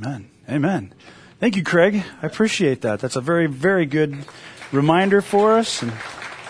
Amen. Amen. Thank you, Craig. I appreciate that. That's a very, very good reminder for us. And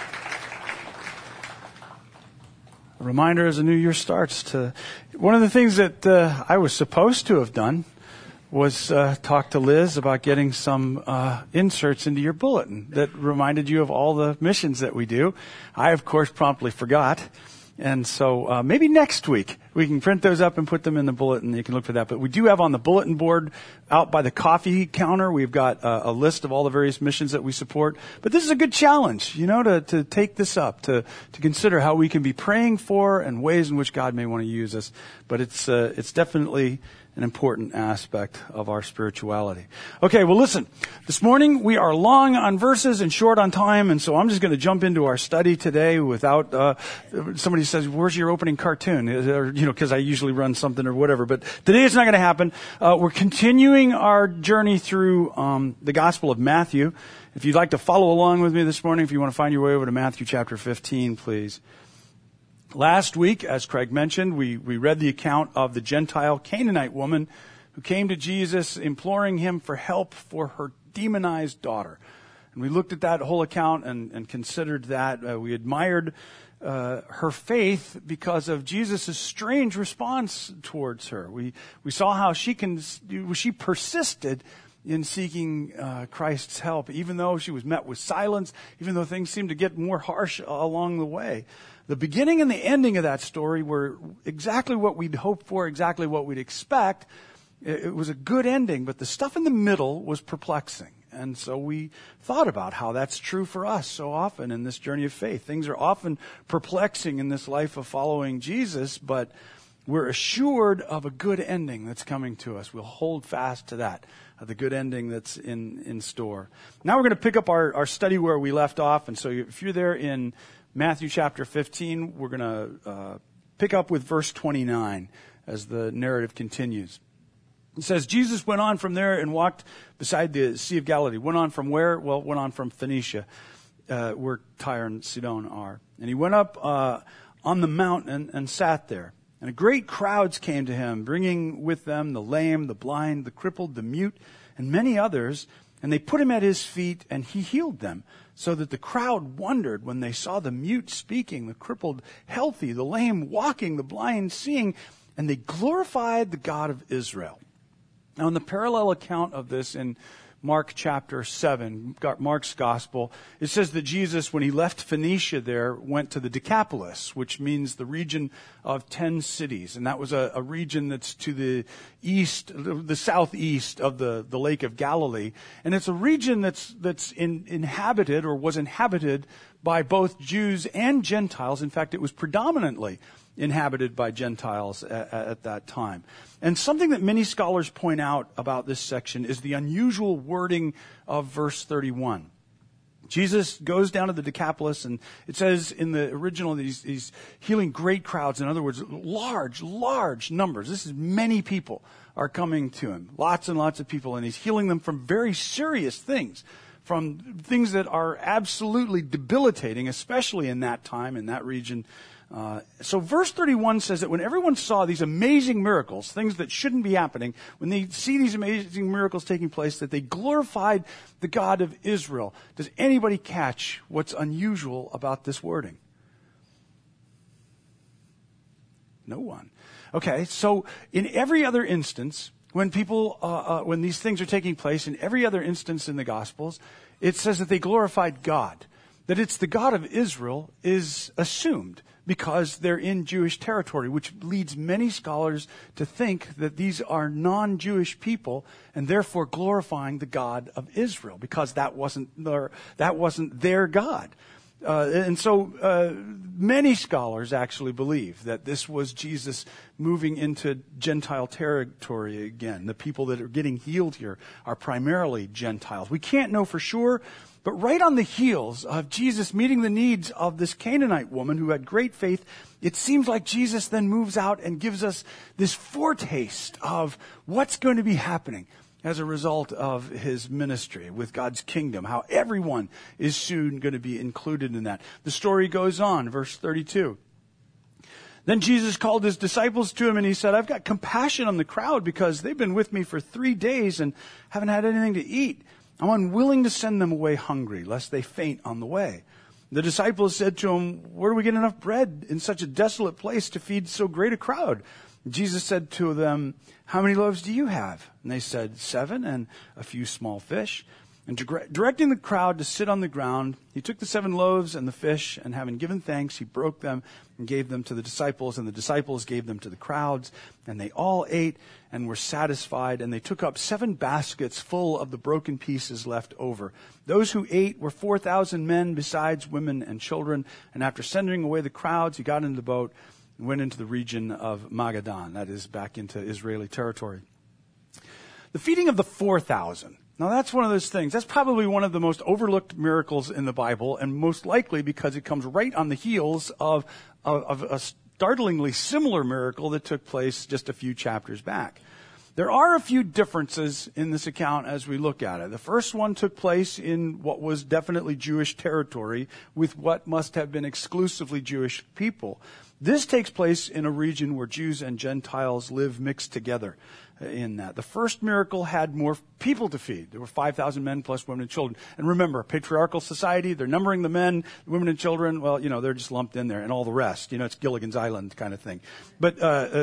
a reminder as the new year starts to... One of the things that I was supposed to have done was talk to Liz about getting some inserts into your bulletin that reminded you of all the missions that we do. I, of course, promptly forgot. And so maybe next week we can print those up and put them in the bulletin. You can look for that. But we do have on the bulletin board out by the coffee counter, we've got a list of all the various missions that we support. But this is a good challenge, to take this up, to consider how we can be praying for and ways in which God may want to use us. But it's definitely an important aspect of our spirituality. Okay, well listen, this morning we are long on verses and short on time, and so I'm just going to jump into our study today without, somebody says, where's your opening cartoon? Or, because I usually run something or whatever, but today it's not going to happen. We're continuing our journey through the Gospel of Matthew. If you'd like to follow along with me this morning, if you want to find your way over to Matthew chapter 15, please. Last week, as Craig mentioned, we read the account of the Gentile Canaanite woman who came to Jesus imploring him for help for her demonized daughter. And we looked at that whole account and considered that. We admired her faith because of Jesus' strange response towards her. We saw how she persisted in seeking Christ's help, even though she was met with silence, even though things seemed to get more harsh along the way. The beginning and the ending of that story were exactly what we'd hoped for, exactly what we'd expect. It was a good ending, but the stuff in the middle was perplexing. And so we thought about how that's true for us so often in this journey of faith. Things are often perplexing in this life of following Jesus, but we're assured of a good ending that's coming to us. We'll hold fast to that, the good ending that's in store. Now we're going to pick up our study where we left off. And so if you're there in Matthew chapter 15, we're going to pick up with verse 29 as the narrative continues. It says, Jesus went on from there and walked beside the Sea of Galilee. Went on from where? Well, went on from Phoenicia, where Tyre and Sidon are. And he went up on the mountain and sat there. And great crowds came to him, bringing with them the lame, the blind, the crippled, the mute, and many others. And they put him at his feet, and he healed them, so that the crowd wondered when they saw the mute speaking, the crippled healthy, the lame walking, the blind seeing, and they glorified the God of Israel. Now, in the parallel account of this in Mark chapter 7, Mark's gospel, it says that Jesus, when he left Phoenicia there, went to the Decapolis, which means the region of 10 cities. And that was a region that's to the east, the southeast of the Lake of Galilee. And it's a region that's inhabited or was inhabited by both Jews and Gentiles. In fact, it was predominantly inhabited by Gentiles at that time. And something that many scholars point out about this section is the unusual wording of verse 31. Jesus goes down to the Decapolis, and it says in the original that he's healing great crowds. In other words, large numbers. This is many people are coming to him. Lots and lots of people, and he's healing them from very serious things, from things that are absolutely debilitating, especially in that time, in that region. So verse 31 says that when everyone saw these amazing miracles, things that shouldn't be happening, when they see these amazing miracles taking place, that they glorified the God of Israel. Does anybody catch what's unusual about this wording? No one. Okay, so in every other instance, when when these things are taking place, in every other instance in the Gospels, it says that they glorified God. That it's the God of Israel is assumed because they're in Jewish territory, which leads many scholars to think that these are non-Jewish people and therefore glorifying the God of Israel because that wasn't their God. And so many scholars actually believe that this was Jesus moving into Gentile territory again. The people that are getting healed here are primarily Gentiles. We can't know for sure, but right on the heels of Jesus meeting the needs of this Canaanite woman who had great faith, it seems like Jesus then moves out and gives us this foretaste of what's going to be happening as a result of his ministry with God's kingdom, how everyone is soon going to be included in that. The story goes on, verse 32. Then Jesus called his disciples to him and he said, I've got compassion on the crowd because they've been with me for 3 days and haven't had anything to eat. I'm unwilling to send them away hungry, lest they faint on the way. The disciples said to him, where do we get enough bread in such a desolate place to feed so great a crowd? Jesus said to them, how many loaves do you have? And they said, 7 and a few small fish. And directing the crowd to sit on the ground, he took the 7 loaves and the fish, and having given thanks, he broke them and gave them to the disciples, and the disciples gave them to the crowds. And they all ate and were satisfied, and they took up 7 baskets full of the broken pieces left over. Those who ate were 4,000 men, besides women and children. And after sending away the crowds, he got into the boat and went into the region of Magadan, that is, back into Israeli territory. The feeding of the 4,000. Now that's one of those things. That's probably one of the most overlooked miracles in the Bible, and most likely because it comes right on the heels of a startlingly similar miracle that took place just a few chapters back. There are a few differences in this account as we look at it. The first one took place in what was definitely Jewish territory with what must have been exclusively Jewish people. This takes place in a region where Jews and Gentiles live mixed together in that. The first miracle had more people to feed. There were 5,000 men plus women and children. And remember, patriarchal society, they're numbering the men, women and children, well, they're just lumped in there, and all the rest. It's Gilligan's Island kind of thing. But,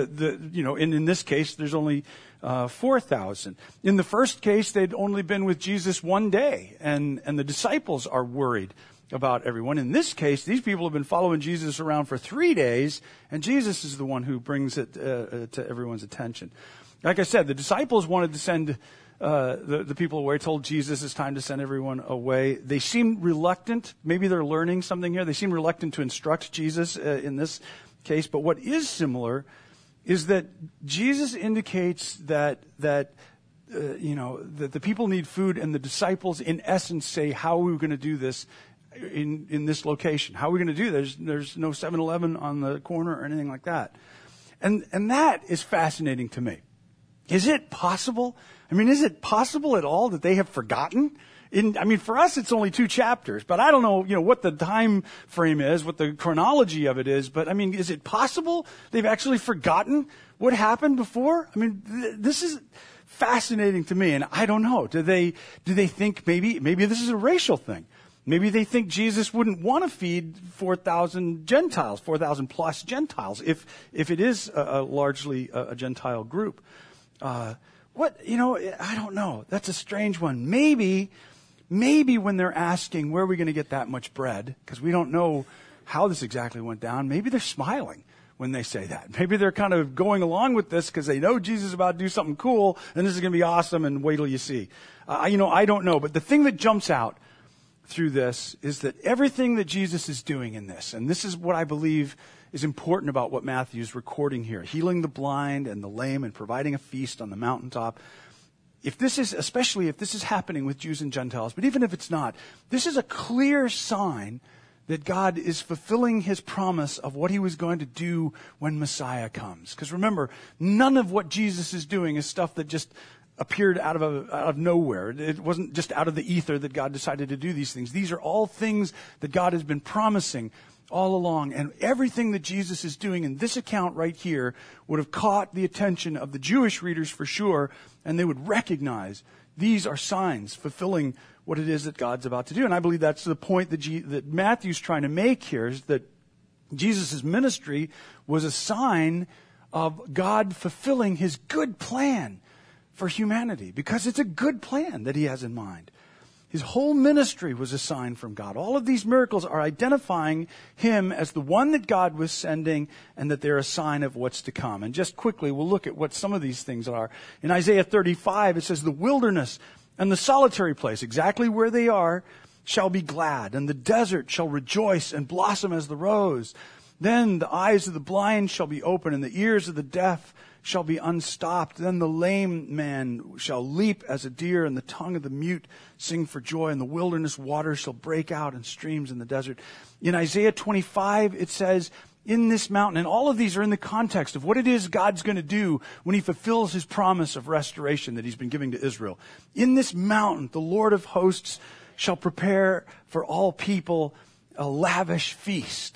in this case, there's only 4,000. In the first case, they'd only been with Jesus 1 day, and the disciples are worried about everyone. In this case, these people have been following Jesus around for 3 days, and Jesus is the one who brings it to everyone's attention. Like I said, the disciples wanted to send the people away, told Jesus it's time to send everyone away. They seemed reluctant. Maybe they're learning something here. They seem reluctant to instruct Jesus in this case. But what is similar is that Jesus indicates that the people need food, and the disciples, in essence, say, how are we going to do this in this location? How are we going to do this? There's no 7-Eleven on the corner or anything like that. And that is fascinating to me. Is it possible? Is it possible at all that they have forgotten? For us, it's only 2 chapters, but I don't know, what the time frame is, what the chronology of it is, but is it possible they've actually forgotten what happened before? This is fascinating to me, and I don't know. Do they think maybe this is a racial thing? Maybe they think Jesus wouldn't want to feed 4,000 Gentiles, 4,000 plus Gentiles, if it is largely a Gentile group. I don't know. That's a strange one. Maybe when they're asking, where are we going to get that much bread? Because we don't know how this exactly went down. Maybe they're smiling when they say that. Maybe they're kind of going along with this because they know Jesus is about to do something cool, and this is going to be awesome, and wait till you see. I don't know. But the thing that jumps out through this is that everything that Jesus is doing in this, and this is what I believe is important about what Matthew's recording here, healing the blind and the lame and providing a feast on the mountaintop. Especially if this is happening with Jews and Gentiles, but even if it's not, this is a clear sign that God is fulfilling his promise of what he was going to do when Messiah comes. Because remember, none of what Jesus is doing is stuff that just appeared out of nowhere. It wasn't just out of the ether that God decided to do these things. These are all things that God has been promising all along. And everything that Jesus is doing in this account right here would have caught the attention of the Jewish readers for sure, and they would recognize these are signs fulfilling what it is that God's about to do. And I believe that's the point that Matthew's trying to make here, is that Jesus' ministry was a sign of God fulfilling his good plan for humanity, because it's a good plan that he has in mind. His whole ministry was a sign from God. All of these miracles are identifying him as the one that God was sending, and that they're a sign of what's to come. And just quickly, we'll look at what some of these things are. In Isaiah 35, it says, the wilderness and the solitary place, exactly where they are, shall be glad, and the desert shall rejoice and blossom as the rose. Then the eyes of the blind shall be open, and the ears of the deaf shall be unstopped. Then the lame man shall leap as a deer, and the tongue of the mute sing for joy. And the wilderness waters shall break out in streams in the desert. In Isaiah 25, it says, in this mountain, and all of these are in the context of what it is God's going to do when he fulfills his promise of restoration that he's been giving to Israel. In this mountain, the Lord of hosts shall prepare for all people a lavish feast.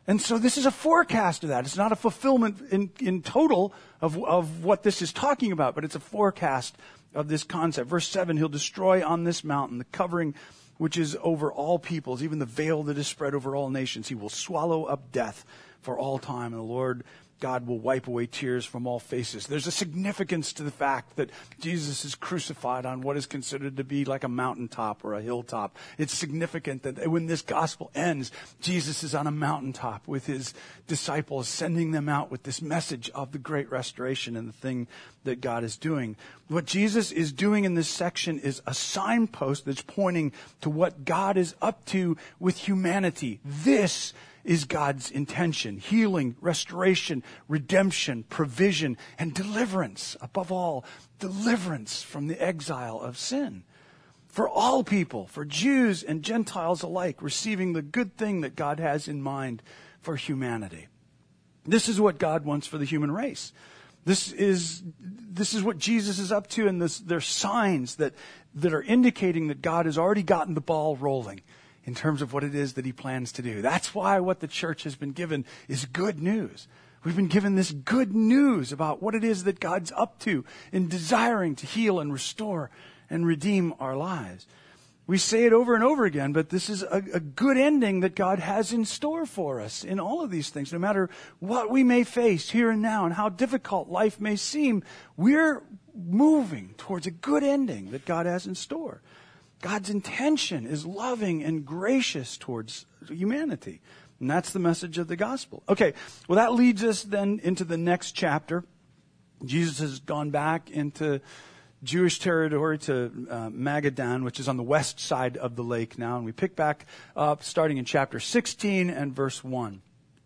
And so this is a forecast of that. It's not a fulfillment in total of what this is talking about, but it's a forecast of this concept. Verse 7, he'll destroy on this mountain the covering which is over all peoples, even the veil that is spread over all nations. He will swallow up death for all time, and the Lord God will wipe away tears from all faces. There's a significance to the fact that Jesus is crucified on what is considered to be like a mountaintop or a hilltop. It's significant that when this gospel ends, Jesus is on a mountaintop with his disciples, sending them out with this message of the great restoration and the thing that God is doing. What Jesus is doing in this section is a signpost that's pointing to what God is up to with humanity. This is God's intention: healing, restoration, redemption, provision, and deliverance. Above all, deliverance from the exile of sin. For all people, for Jews and Gentiles alike, receiving the good thing that God has in mind for humanity. This is what God wants for the human race. This is what Jesus is up to, and there's signs that are indicating that God has already gotten the ball rolling in terms of what it is that he plans to do. That's why what the church has been given is good news. We've been given this good news about what it is that God's up to in desiring to heal and restore and redeem our lives. We say it over and over again, but this is a good ending that God has in store for us in all of these things. No matter what we may face here and now and how difficult life may seem, we're moving towards a good ending that God has in store. God's intention is loving and gracious towards humanity. And that's the message of the gospel. Okay, well, that leads us then into the next chapter. Jesus has gone back into Jewish territory to Magadan, which is on the west side of the lake now. And we pick back up starting in chapter 16 and verse 1.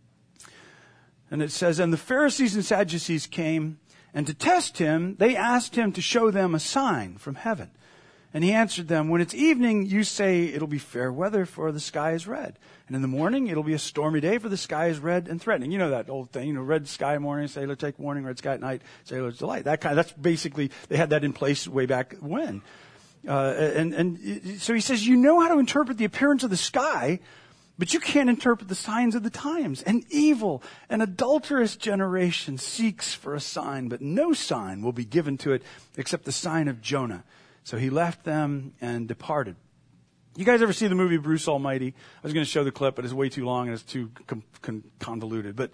And it says, "And the Pharisees and Sadducees came, and to test him, they asked him to show them a sign from heaven. And he answered them, when it's evening, you say it'll be fair weather, for the sky is red. And in the morning, it'll be a stormy day, for the sky is red and threatening." You know that old thing, red sky morning, sailor take warning, red sky at night, sailor's delight. That's basically, they had that in place way back when. So he says, you know how to interpret the appearance of the sky, but you can't interpret the signs of the times. An evil and adulterous generation seeks for a sign, but no sign will be given to it except the sign of Jonah. So he left them and departed. You guys ever see the movie Bruce Almighty? I was going to show the clip, but it's way too long and it's too convoluted. But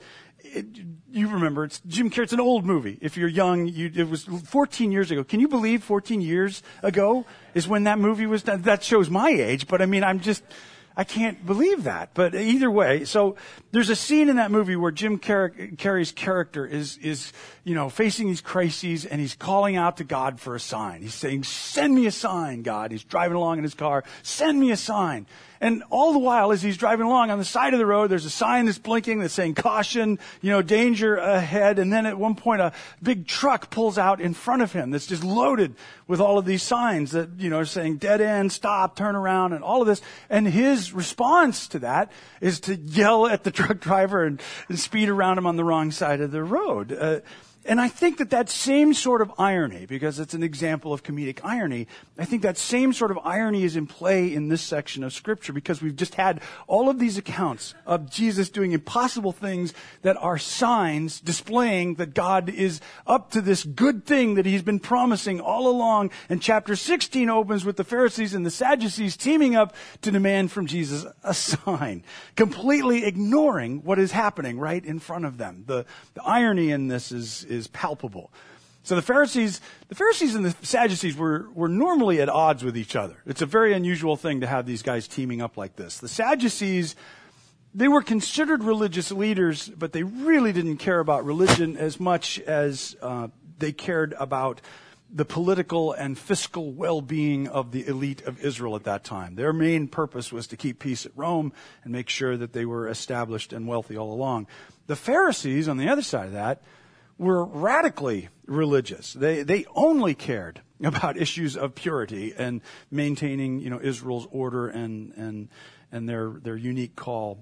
you remember, it's Jim Carrey. It's an old movie. If you're young, it was 14 years ago. Can you believe 14 years ago is when that movie was done? That shows my age, but I mean, I can't believe that. But either way, so there's a scene in that movie where Jim Carrey's character is facing these crises, and he's calling out to God for a sign. He's saying, "Send me a sign, God." He's driving along in his car. "Send me a sign." And all the while, as he's driving along on the side of the road, there's a sign that's blinking that's saying caution, danger ahead. And then at one point, a big truck pulls out in front of him that's just loaded with all of these signs that, are saying dead end, stop, turn around, and all of this. And his response to that is to yell at the truck driver and speed around him on the wrong side of the road. And I think that same sort of irony, because it's an example of comedic irony, I think that same sort of irony is in play in this section of Scripture, because we've just had all of these accounts of Jesus doing impossible things that are signs displaying that God is up to this good thing that he's been promising all along. And chapter 16 opens with the Pharisees and the Sadducees teaming up to demand from Jesus a sign, completely ignoring what is happening right in front of them. The irony in this is palpable. So the Pharisees and the Sadducees were normally at odds with each other. It's a very unusual thing to have these guys teaming up like this. The Sadducees, they were considered religious leaders, but they really didn't care about religion as much as they cared about the political and fiscal well-being of the elite of Israel at that time. Their main purpose was to keep peace at Rome and make sure that they were established and wealthy all along. The Pharisees, on the other side of that, were radically religious. They only cared about issues of purity and maintaining, Israel's order and their unique call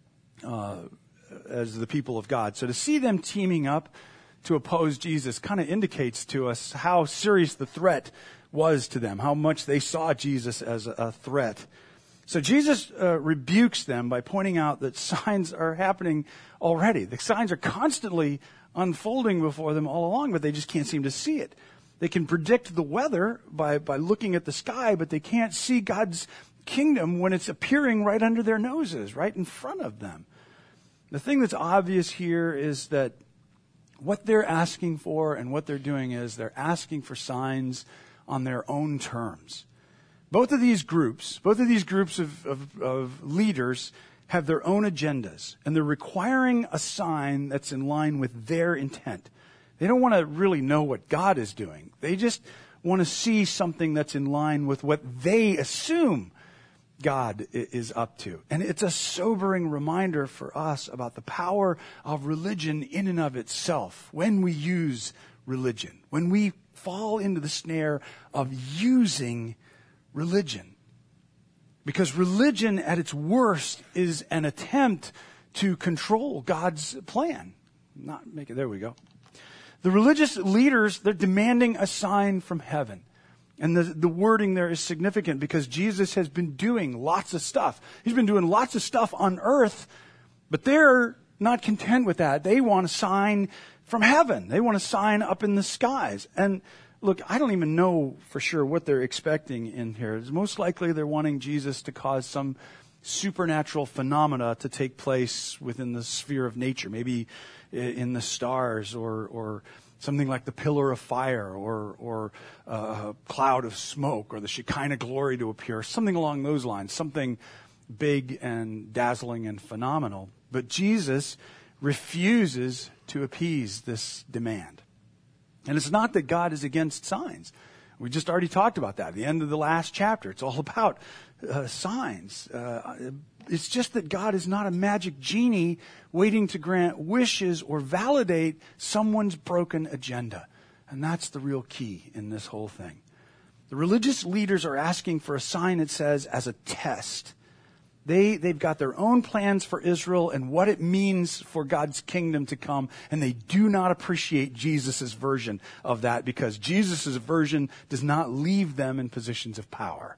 as the people of God. So to see them teaming up to oppose Jesus kind of indicates to us how serious the threat was to them, how much they saw Jesus as a threat. So Jesus rebukes them by pointing out that signs are happening already. The signs are constantly unfolding before them all along, but they just can't seem to see it. They can predict the weather by looking at the sky, but they can't see God's kingdom when it's appearing right under their noses, right in front of them. The thing that's obvious here is that what they're asking for and what they're doing is they're asking for signs on their own terms. Both of these groups of leaders have their own agendas, and they're requiring a sign that's in line with their intent. They don't want to really know what God is doing. They just want to see something that's in line with what they assume God is up to. And it's a sobering reminder for us about the power of religion in and of itself when we use religion, when we fall into the snare of using religion. Because religion at its worst is an attempt to control God's plan. There we go. The religious leaders, they're demanding a sign from heaven. And the wording there is significant because Jesus has been doing lots of stuff. He's been doing lots of stuff on earth, but they're not content with that. They want a sign from heaven. They want a sign up in the skies. And look, I don't even know for sure what they're expecting in here. It's most likely they're wanting Jesus to cause some supernatural phenomena to take place within the sphere of nature, maybe in the stars or something like the pillar of fire or a cloud of smoke or the Shekinah glory to appear, something along those lines, something big and dazzling and phenomenal. But Jesus refuses to appease this demand. And it's not that God is against signs. We just already talked about that at the end of the last chapter. It's all about signs. It's just that God is not a magic genie waiting to grant wishes or validate someone's broken agenda. And that's the real key in this whole thing. The religious leaders are asking for a sign, it says, as a test. They've got their own plans for Israel and what it means for God's kingdom to come, and they do not appreciate Jesus' version of that because Jesus' version does not leave them in positions of power.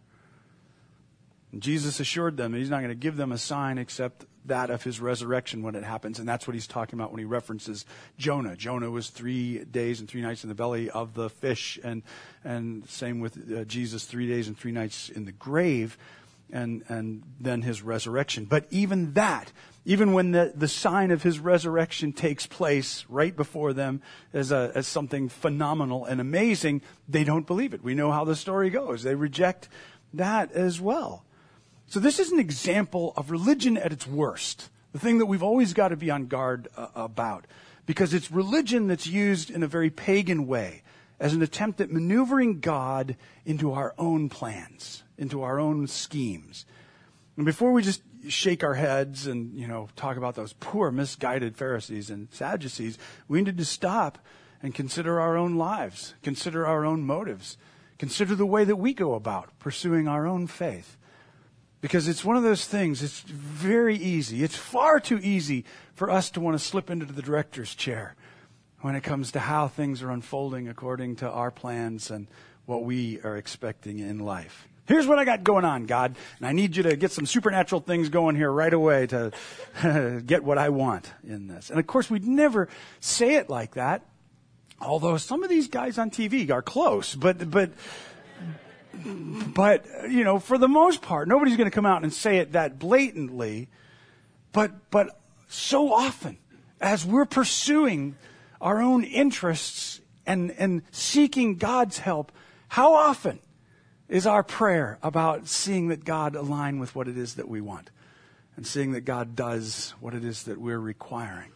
And Jesus assured them that he's not going to give them a sign except that of his resurrection when it happens, and that's what he's talking about when he references Jonah. Jonah was 3 days and 3 nights in the belly of the fish, and same with Jesus, 3 days and 3 nights in the grave. And then his resurrection. But even that, even when the sign of his resurrection takes place right before them as something phenomenal and amazing, they don't believe it. We know how the story goes. They reject that as well. So this is an example of religion at its worst, the thing that we've always got to be on guard about, because it's religion that's used in a very pagan way as an attempt at maneuvering God into our own plans, into our own schemes. And before we just shake our heads and, talk about those poor misguided Pharisees and Sadducees, we need to stop and consider our own lives, consider our own motives, consider the way that we go about pursuing our own faith. Because it's one of those things, it's very easy, it's far too easy for us to want to slip into the director's chair when it comes to how things are unfolding according to our plans and what we are expecting in life. Here's what I got going on, God, and I need you to get some supernatural things going here right away to get what I want in this. And of course, we'd never say it like that, although some of these guys on TV are close, but for the most part, nobody's going to come out and say it that blatantly, but so often, as we're pursuing our own interests and seeking God's help, how often is our prayer about seeing that God align with what it is that we want and seeing that God does what it is that we're requiring?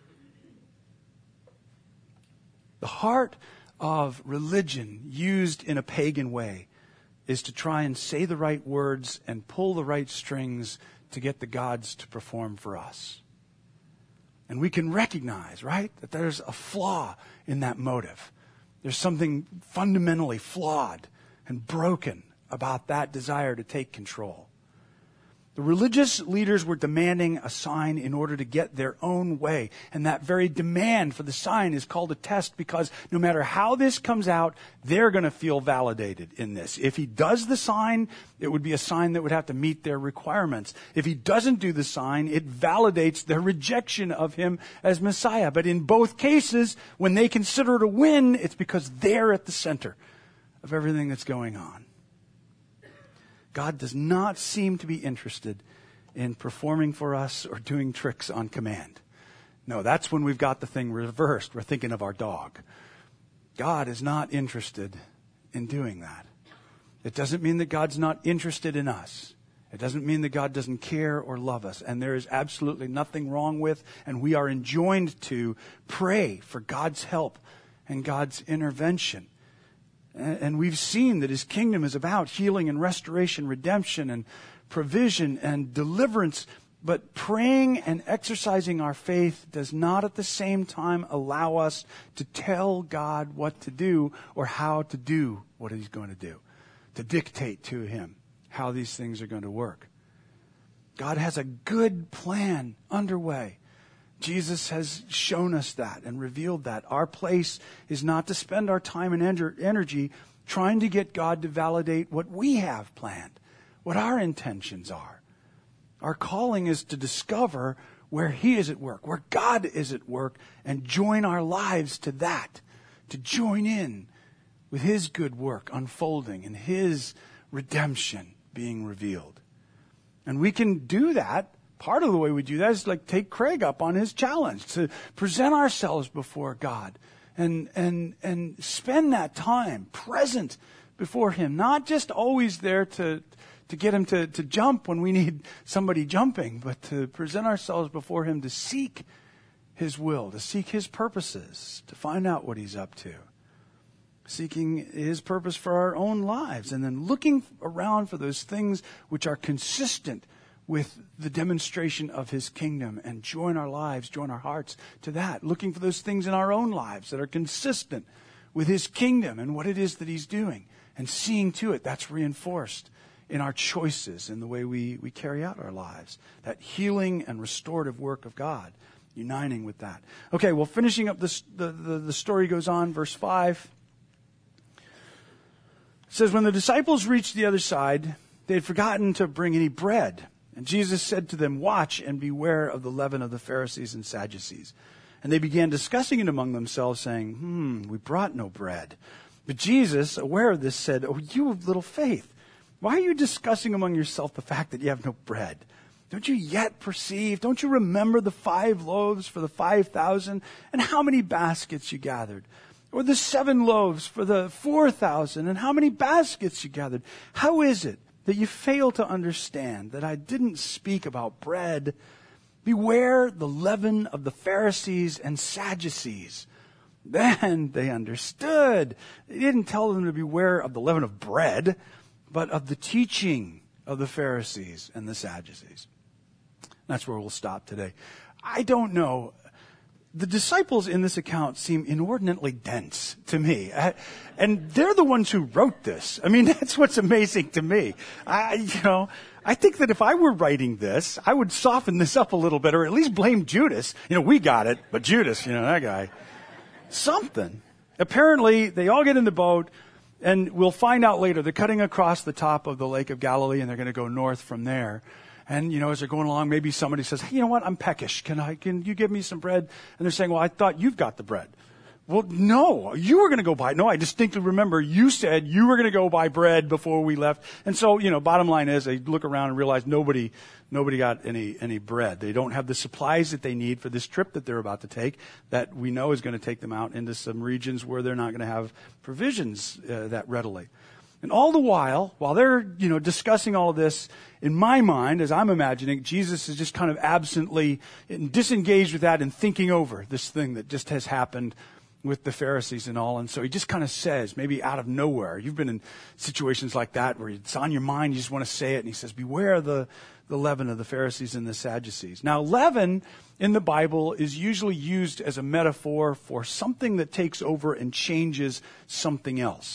The heart of religion used in a pagan way is to try and say the right words and pull the right strings to get the gods to perform for us. And we can recognize, right, that there's a flaw in that motive. There's something fundamentally flawed and broken about that desire to take control. The religious leaders were demanding a sign in order to get their own way. And that very demand for the sign is called a test, because no matter how this comes out, they're going to feel validated in this. If he does the sign, it would be a sign that would have to meet their requirements. If he doesn't do the sign, it validates their rejection of him as Messiah. But in both cases, when they consider it a win, it's because they're at the center of everything that's going on. God does not seem to be interested in performing for us or doing tricks on command. No, that's when we've got the thing reversed. We're thinking of our dog. God is not interested in doing that. It doesn't mean that God's not interested in us. It doesn't mean that God doesn't care or love us. And there is absolutely nothing wrong with, and we are enjoined to pray for God's help and God's intervention. And we've seen that his kingdom is about healing and restoration, redemption and provision and deliverance. But praying and exercising our faith does not at the same time allow us to tell God what to do or how to do what he's going to do, to dictate to him how these things are going to work. God has a good plan underway. Jesus has shown us that and revealed that. Our place is not to spend our time and energy trying to get God to validate what we have planned, what our intentions are. Our calling is to discover where he is at work, where God is at work, and join our lives to that, to join in with his good work unfolding and his redemption being revealed. And we can do that. Part of the way we do that is like take Craig up on his challenge to present ourselves before God and spend that time present before him, not just always there to get him to jump when we need somebody jumping, but to present ourselves before him to seek his will, to seek his purposes, to find out what he's up to, seeking his purpose for our own lives, and then looking around for those things which are consistent with the demonstration of his kingdom, and join our lives, join our hearts to that. Looking for those things in our own lives that are consistent with his kingdom and what it is that he's doing, and seeing to it that's reinforced in our choices, in the way we carry out our lives. That healing and restorative work of God, uniting with that. Okay, well, finishing up the story goes on, verse 5. It says, when the disciples reached the other side, they had forgotten to bring any bread. And Jesus said to them, watch and beware of the leaven of the Pharisees and Sadducees. And they began discussing it among themselves, saying, we brought no bread. But Jesus, aware of this, said, oh, you of little faith, why are you discussing among yourself the fact that you have no bread? Don't you yet perceive? Don't you remember the 5 loaves for the 5,000 and how many baskets you gathered? Or the 7 loaves for the 4,000 and how many baskets you gathered? How is it that you fail to understand that I didn't speak about bread? Beware the leaven of the Pharisees and Sadducees. Then they understood. They didn't tell them to beware of the leaven of bread, but of the teaching of the Pharisees and the Sadducees. That's where we'll stop today. I don't know. The disciples in this account seem inordinately dense to me. And they're the ones who wrote this. I mean, that's what's amazing to me. I think that if I were writing this, I would soften this up a little bit, or at least blame Judas. We got it, but Judas, that guy. Something. Apparently, they all get in the boat, and we'll find out later, they're cutting across the top of the Lake of Galilee, and they're going to go north from there. And, as they're going along, maybe somebody says, hey, you know what? I'm peckish. Can you give me some bread? And they're saying, well, I thought you've got the bread. Well, no, you were going to go buy. No, I distinctly remember you said you were going to go buy bread before we left. And so, bottom line is they look around and realize nobody got any bread. They don't have the supplies that they need for this trip that they're about to take, that we know is going to take them out into some regions where they're not going to have provisions that readily. And all the while they're, discussing all of this, in my mind, as I'm imagining, Jesus is just kind of absently disengaged with that and thinking over this thing that just has happened with the Pharisees and all. And so he just kind of says, maybe out of nowhere, you've been in situations like that where it's on your mind, you just want to say it. And he says, beware the leaven of the Pharisees and the Sadducees. Now, leaven in the Bible is usually used as a metaphor for something that takes over and changes something else.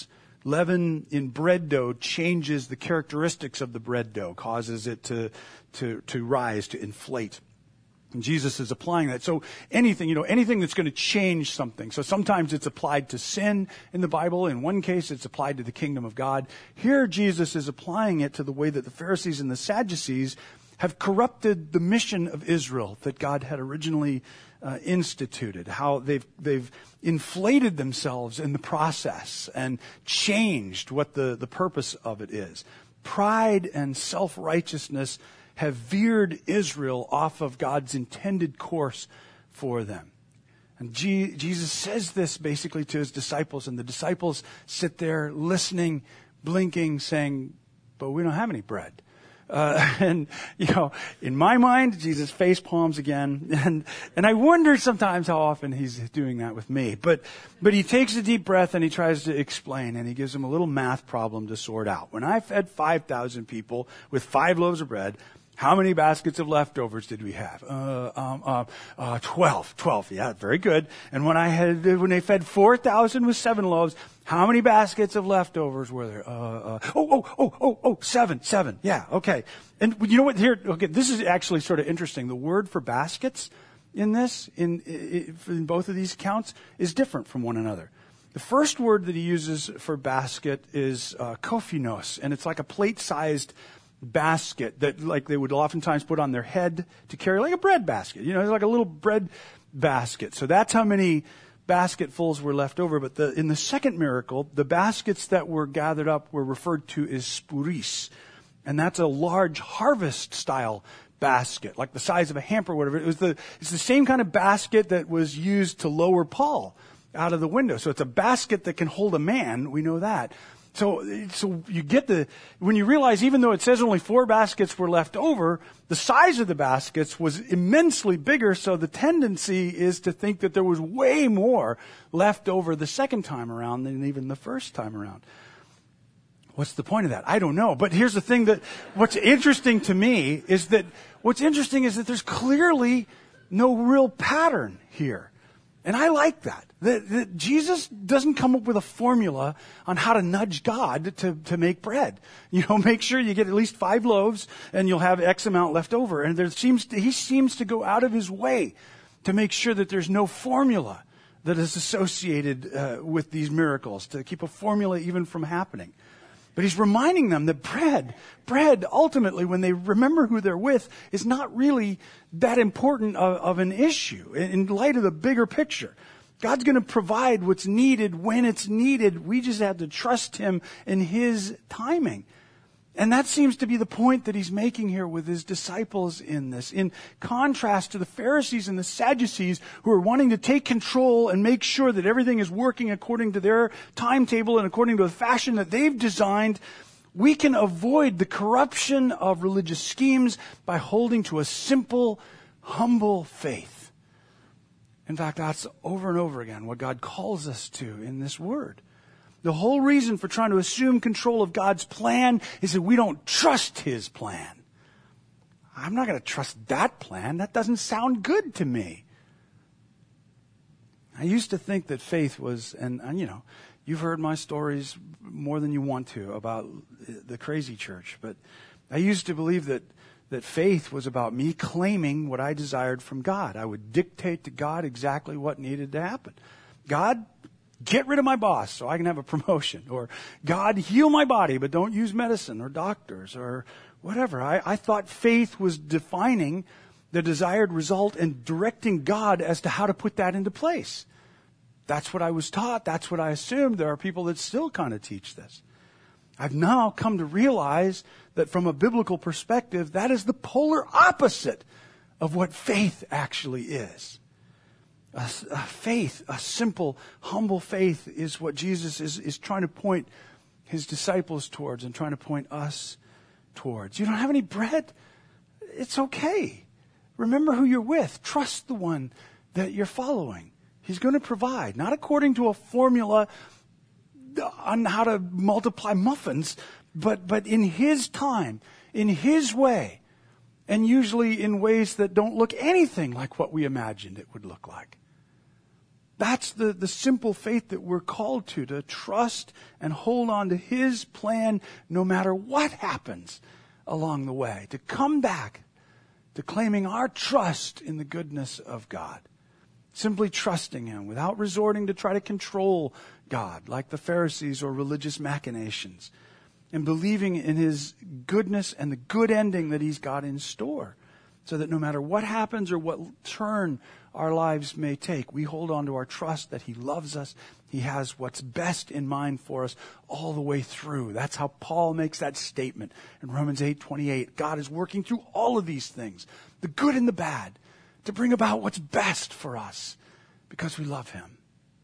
Leaven in bread dough changes the characteristics of the bread dough, causes it to rise, to inflate. And Jesus is applying that. So anything that's going to change something. So sometimes it's applied to sin in the Bible. In one case, it's applied to the kingdom of God. Here, Jesus is applying it to the way that the Pharisees and the Sadducees have corrupted the mission of Israel that God had originally instituted, how they've inflated themselves in the process and changed what the purpose of it is. Pride and self-righteousness have veered Israel off of God's intended course for them. And Jesus says this basically to his disciples, and the disciples sit there listening, blinking, saying, but we don't have any bread. And in my mind, Jesus face palms again. And I wonder sometimes how often he's doing that with me. But he takes a deep breath and he tries to explain, and he gives them a little math problem to sort out. When I fed 5,000 people with 5 loaves of bread, how many baskets of leftovers did we have? 12. Yeah, very good. And when they fed 4,000 with 7 loaves, how many baskets of leftovers were there? 7. Yeah, okay. And you know what? Here, okay, this is actually sort of interesting. The word for baskets in both of these accounts is different from one another. The first word that he uses for basket is kophinos, and it's like a plate-sized basket that like they would oftentimes put on their head to carry, like a bread basket. It's like a little bread basket. So that's how many basketfuls were left over. But in the second miracle, the baskets that were gathered up were referred to as spuris. And that's a large harvest style basket, like the size of a hamper or whatever. It's the same kind of basket that was used to lower Paul out of the window. So it's a basket that can hold a man. We know that. So you get when you realize even though it says only 4 baskets were left over, the size of the baskets was immensely bigger, so the tendency is to think that there was way more left over the second time around than even the first time around. What's the point of that? I don't know. But here's the thing what's interesting to me is that there's clearly no real pattern here. And I like that. That Jesus doesn't come up with a formula on how to nudge God to make bread. Make sure you get at least 5 loaves and you'll have X amount left over. And he seems to go out of his way to make sure that there's no formula that is associated with these miracles, to keep a formula even from happening. But he's reminding them that bread, ultimately, when they remember who they're with, is not really that important of an issue in light of the bigger picture. God's going to provide what's needed when it's needed. We just have to trust him in his timing. And that seems to be the point that he's making here with his disciples in this. In contrast to the Pharisees and the Sadducees who are wanting to take control and make sure that everything is working according to their timetable and according to the fashion that they've designed, we can avoid the corruption of religious schemes by holding to a simple, humble faith. In fact, that's over and over again what God calls us to in this word. The whole reason for trying to assume control of God's plan is that we don't trust his plan. I'm not going to trust that plan. That doesn't sound good to me. I used to think that faith was, and you've heard my stories more than you want to about the crazy church, but I used to believe that faith was about me claiming what I desired from God. I would dictate to God exactly what needed to happen. God, get rid of my boss so I can have a promotion. Or God, heal my body, but don't use medicine or doctors or whatever. I thought faith was defining the desired result and directing God as to how to put that into place. That's what I was taught. That's what I assumed. There are people that still kind of teach this. I've now come to realize that from a biblical perspective, that is the polar opposite of what faith actually is. A simple, humble faith is what Jesus is trying to point his disciples towards and trying to point us towards. You don't have any bread? It's okay. Remember who you're with. Trust the one that you're following. He's going to provide, not according to a formula on how to multiply muffins, but in his time, in his way, and usually in ways that don't look anything like what we imagined it would look like. That's the simple faith that we're called to trust and hold on to His plan no matter what happens along the way, to come back to claiming our trust in the goodness of God. Simply trusting Him without resorting to try to control God like the Pharisees or religious machinations, and believing in His goodness and the good ending that He's got in store, so that no matter what happens or what turn our lives may take, we hold on to our trust that He loves us. He has what's best in mind for us all the way through. That's how Paul makes that statement in Romans 8:28. God is working through all of these things, the good and the bad, to bring about what's best for us because we love Him.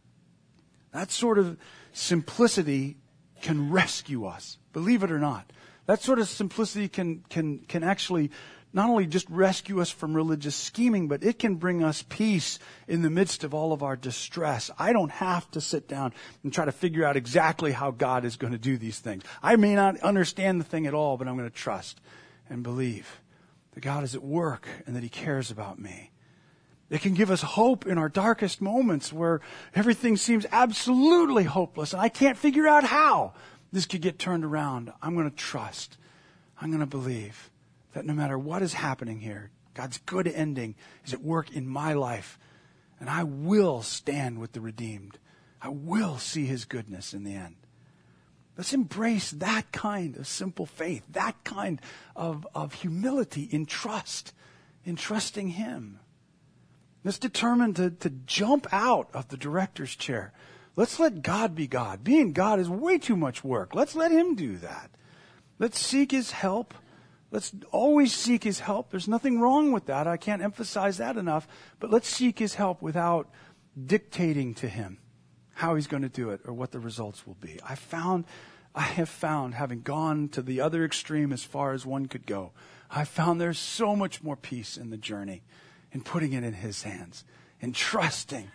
That sort of simplicity can rescue us, believe it or not. That sort of simplicity can actually not only just rescue us from religious scheming, but it can bring us peace in the midst of all of our distress. I don't have to sit down and try to figure out exactly how God is going to do these things. I may not understand the thing at all, but I'm going to trust and believe that God is at work and that He cares about me. It can give us hope in our darkest moments where everything seems absolutely hopeless and I can't figure out how this could get turned around. I'm going to trust. I'm going to believe that no matter what is happening here, God's good ending is at work in my life. And I will stand with the redeemed. I will see His goodness in the end. Let's embrace that kind of simple faith, that kind of humility in trust, in trusting Him. Let's determine to jump out of the director's chair. Let's let God be God. Being God is way too much work. Let's let Him do that. Let's seek His help. Let's always seek His help. There's nothing wrong with that. I can't emphasize that enough. But let's seek His help without dictating to Him how He's going to do it or what the results will be. I have found, having gone to the other extreme as far as one could go, I found there's so much more peace in the journey, in putting it in His hands, in trusting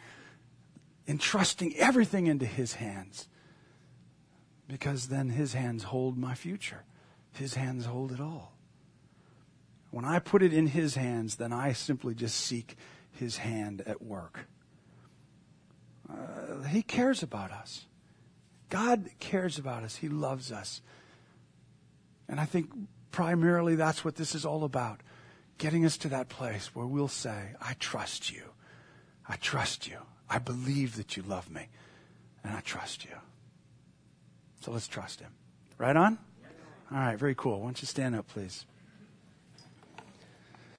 everything into His hands. Because then His hands hold my future. His hands hold it all. When I put it in His hands, then I simply just seek His hand at work. He cares about us. God cares about us. He loves us. And I think primarily that's what this is all about. Getting us to that place where we'll say, I trust You. I trust You. I believe that You love me. And I trust You. So let's trust Him. Right on? All right, very cool. Why don't you stand up, please?